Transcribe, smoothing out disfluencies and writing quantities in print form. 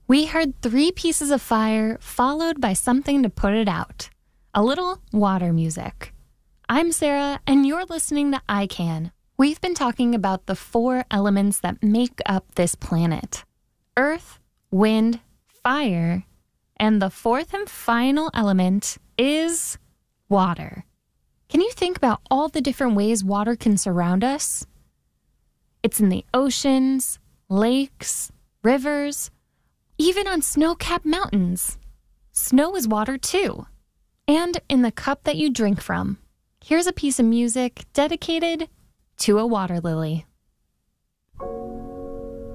We heard 3 pieces of fire followed by something to put it out. A little water music. I'm Sarah, and you're listening to I Can. We've been talking about the 4 elements that make up this planet. Earth, wind, fire, and the 4th and final element is water. Can you think about all the different ways water can surround us? It's in the oceans, lakes, rivers, even on snow-capped mountains. Snow is water too. And in the cup that you drink from. Here's a piece of music dedicated to a water lily.